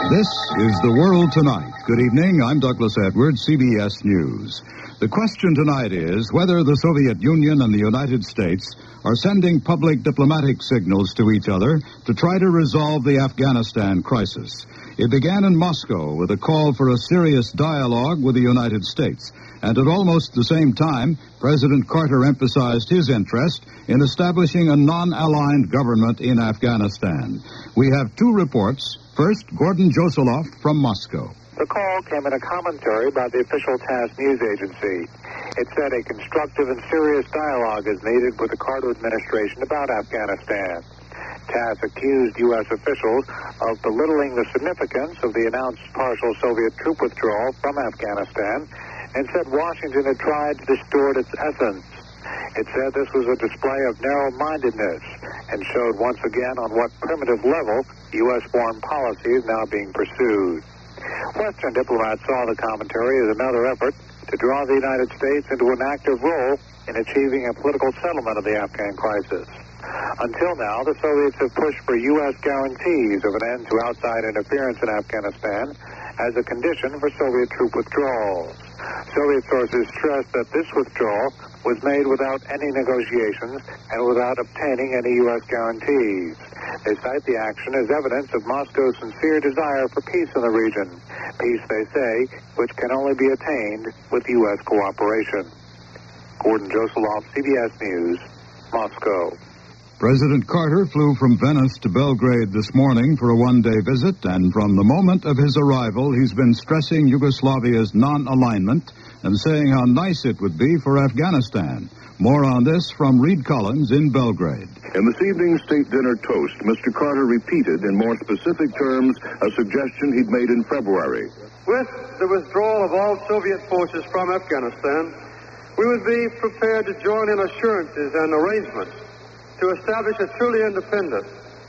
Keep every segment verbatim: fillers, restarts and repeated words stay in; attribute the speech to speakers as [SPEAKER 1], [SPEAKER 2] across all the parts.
[SPEAKER 1] This is The World Tonight. Good evening. I'm Douglas Edwards, C B S News. The question tonight is whether the Soviet Union and the United States are sending public diplomatic signals to each other to try to resolve the Afghanistan crisis. It began in Moscow with a call for a serious dialogue with the United States. And at almost the same time, President Carter emphasized his interest in establishing a non-aligned government in Afghanistan. We have two reports. First, Gordon Josoloff from Moscow.
[SPEAKER 2] The call came in a commentary by the official TASS news agency. It said a constructive and serious dialogue is needed with the Carter administration about Afghanistan. TASS accused U S officials of belittling the significance of the announced partial Soviet troop withdrawal from Afghanistan and said Washington had tried to distort its essence. It said this was a display of narrow-mindedness and showed once again on what primitive level U S foreign policy is now being pursued. Western diplomats saw the commentary as another effort to draw the United States into an active role in achieving a political settlement of the Afghan crisis. Until now, the Soviets have pushed for U S guarantees of an end to outside interference in Afghanistan as a condition for Soviet troop withdrawals. Soviet sources stressed that this withdrawal was made without any negotiations and without obtaining any U S guarantees. They cite the action as evidence of Moscow's sincere desire for peace in the region. Peace, they say, which can only be attained with U S cooperation. Gordon Josoloff, C B S News, Moscow.
[SPEAKER 1] President Carter flew from Venice to Belgrade this morning for a one-day visit, and from the moment of his arrival, he's been stressing Yugoslavia's non-alignment and saying how nice it would be for Afghanistan. More on this from Reed Collins in Belgrade.
[SPEAKER 3] In this evening's state dinner toast, Mister Carter repeated in more specific terms a suggestion he'd made in February.
[SPEAKER 4] With the withdrawal of all Soviet forces from Afghanistan, we would be prepared to join in assurances and arrangements to establish a truly independent,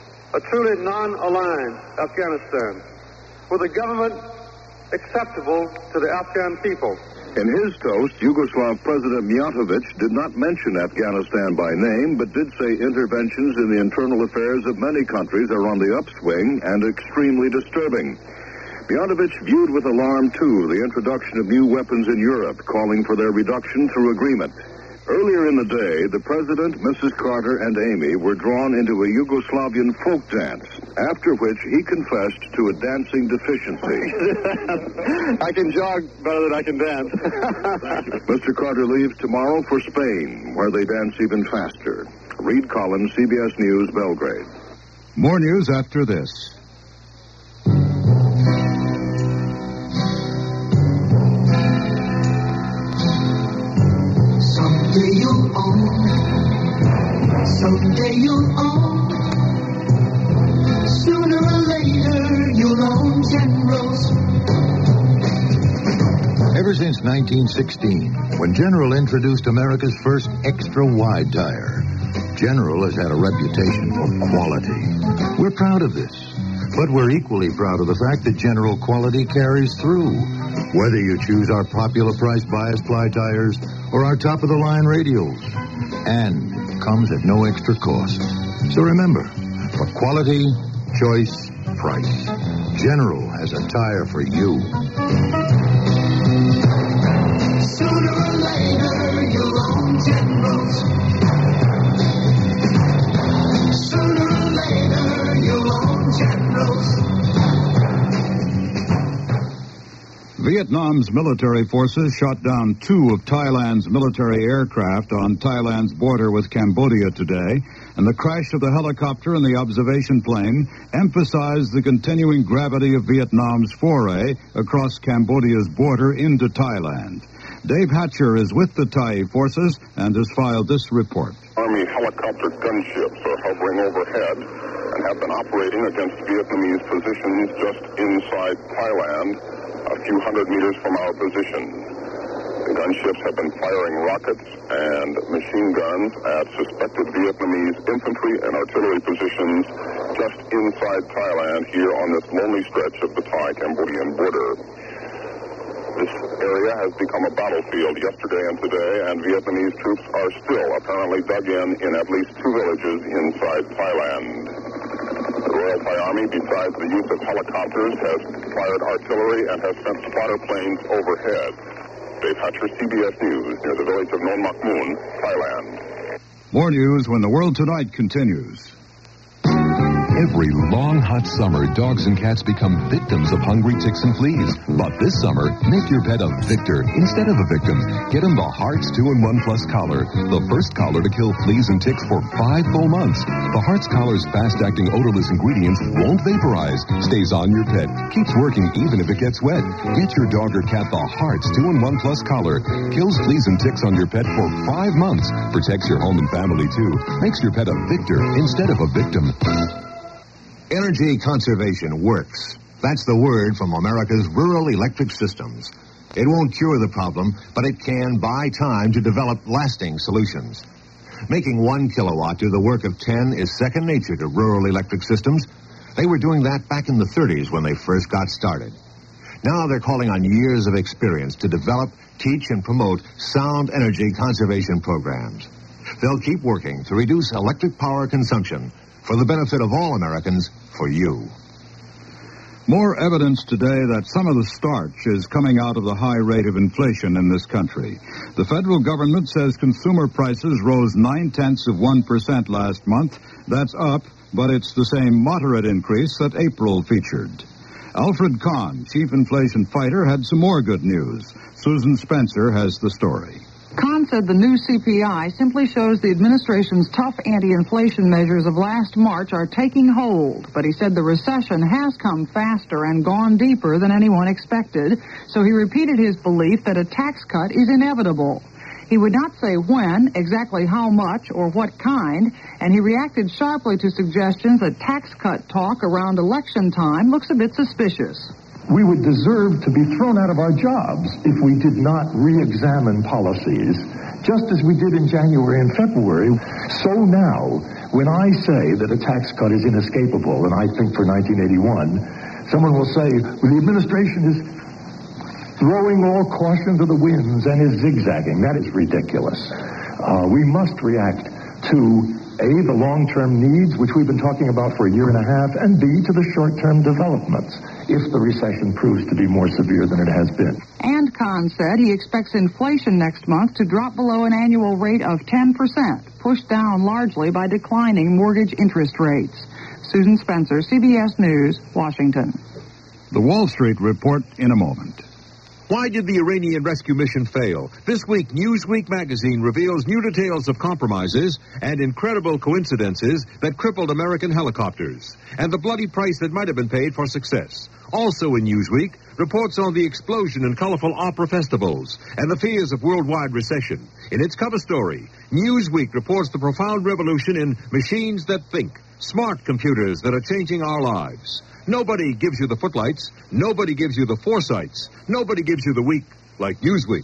[SPEAKER 4] a truly non-aligned Afghanistan with a government acceptable to the Afghan people.
[SPEAKER 3] In his toast, Yugoslav President Mijatovic did not mention Afghanistan by name, but did say interventions in the internal affairs of many countries are on the upswing and extremely disturbing. Mijatovic viewed with alarm, too, the introduction of new weapons in Europe, calling for their reduction through agreement. Earlier in the day, the President, Missus Carter, and Amy were drawn into a Yugoslavian folk dance, after which he confessed to a dancing deficiency.
[SPEAKER 4] I can jog better than I can dance.
[SPEAKER 3] Mister Carter leaves tomorrow for Spain, where they dance even faster. Reed Collins, C B S News, Belgrade.
[SPEAKER 1] More news after this.
[SPEAKER 5] Someday you'll own, someday you'll own, sooner or later you'll own Generals.
[SPEAKER 6] Ever since nineteen sixteen, when General introduced America's first extra-wide tire, General has had a reputation for quality. We're proud of this, but we're equally proud of the fact that General quality carries through. Whether you choose our popular price bias ply tires or our top-of-the-line radials, and comes at no extra cost. So remember, for quality, choice, price, General has a tire for you.
[SPEAKER 5] Sooner or later you'll own Generals. Sooner or later you'll own Generals.
[SPEAKER 1] Vietnam's military forces shot down two of Thailand's military aircraft on Thailand's border with Cambodia today, and the crash of the helicopter and the observation plane emphasized the continuing gravity of Vietnam's foray across Cambodia's border into Thailand. Dave Hatcher is with the Thai forces and has filed this report.
[SPEAKER 7] Army helicopter gunships are hovering overhead and have been operating against Vietnamese positions just inside Thailand, a few hundred meters from our position. The gunships have been firing rockets and machine guns at suspected Vietnamese infantry and artillery positions just inside Thailand here on this lonely stretch of the Thai-Cambodian border. This area has become a battlefield yesterday and today, and Vietnamese troops are still apparently dug in in at least two villages inside Thailand. The Royal Thai Army, besides the use of helicopters, has fired artillery and has sent spotter planes overhead. Dave Hatcher, C B S News, near the village of Non Mak Moon, Thailand.
[SPEAKER 1] More news when the World Tonight continues.
[SPEAKER 8] Every long, hot summer, dogs and cats become victims of hungry ticks and fleas. But this summer, make your pet a victor instead of a victim. Get him the Hearts two in one Plus Collar, the first collar to kill fleas and ticks for five full months. The Hearts Collar's fast-acting odorless ingredients won't vaporize, stays on your pet, keeps working even if it gets wet. Get your dog or cat the Hearts two in one Plus Collar. Kills fleas and ticks on your pet for five months. Protects your home and family, too. Makes your pet a victor instead of a victim.
[SPEAKER 6] Energy conservation works. That's the word from America's rural electric systems. It won't cure the problem, but it can buy time to develop lasting solutions. Making one kilowatt do the work of ten is second nature to rural electric systems. They were doing that back in the thirties when they first got started. Now they're calling on years of experience to develop, teach, and promote sound energy conservation programs. They'll keep working to reduce electric power consumption for the benefit of all Americans, for you.
[SPEAKER 1] More evidence today that some of the starch is coming out of the high rate of inflation in this country. The federal government says consumer prices rose nine-tenths of one percent last month. That's up, but it's the same moderate increase that April featured. Alfred Kahn, chief inflation fighter, had some more good news. Susan Spencer has the story.
[SPEAKER 9] Kahn said the new C P I simply shows the administration's tough anti-inflation measures of last March are taking hold. But he said the recession has come faster and gone deeper than anyone expected. So he repeated his belief that a tax cut is inevitable. He would not say when, exactly how much, or what kind, and he reacted sharply to suggestions that tax cut talk around election time looks a bit suspicious.
[SPEAKER 10] We would deserve to be thrown out of our jobs if we did not re-examine policies, just as we did in January and February. So now, when I say that a tax cut is inescapable, and I think for nineteen eighty-one, someone will say, well, the administration is throwing all caution to the winds and is zigzagging. That is ridiculous. Uh, we must react to A, the long-term needs, which we've been talking about for a year and a half, and B, to the short-term developments, if the recession proves to be more severe than it has been.
[SPEAKER 9] And Kahn said he expects inflation next month to drop below an annual rate of ten percent, pushed down largely by declining mortgage interest rates. Susan Spencer, C B S News, Washington.
[SPEAKER 1] The Wall Street Report in a moment.
[SPEAKER 11] Why did the Iranian rescue mission fail? This week, Newsweek magazine reveals new details of compromises and incredible coincidences that crippled American helicopters, and the bloody price that might have been paid for success. Also in Newsweek, reports on the explosion in colorful opera festivals and the fears of worldwide recession. In its cover story, Newsweek reports the profound revolution in machines that think, smart computers that are changing our lives. Nobody gives you the footlights. Nobody gives you the foresights. Nobody gives you the week like Newsweek.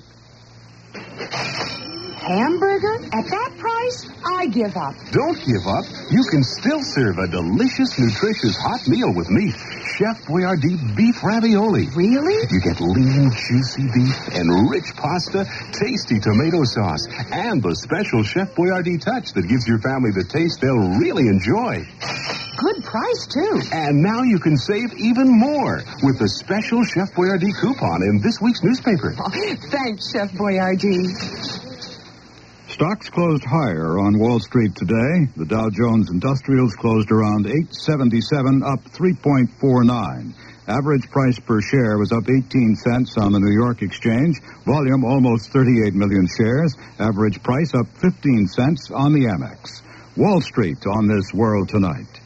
[SPEAKER 12] Hamburger? At that price? I give up.
[SPEAKER 13] Don't give up. You can still serve a delicious, nutritious hot meal with meat. Chef Boyardee beef ravioli.
[SPEAKER 12] Really?
[SPEAKER 13] You get lean, juicy beef and rich pasta, tasty tomato sauce, and the special Chef Boyardee touch that gives your family the taste they'll really enjoy.
[SPEAKER 12] Good price, too.
[SPEAKER 13] And now you can save even more with the special Chef Boyardee coupon in this week's newspaper.
[SPEAKER 12] Oh, thanks, Chef Boyardee.
[SPEAKER 1] Stocks closed higher on Wall Street today. The Dow Jones Industrials closed around eight seventy-seven, up three point four nine. Average price per share was up eighteen cents on the New York Exchange. Volume almost thirty-eight million shares. Average price up fifteen cents on the Amex. Wall Street on this World Tonight.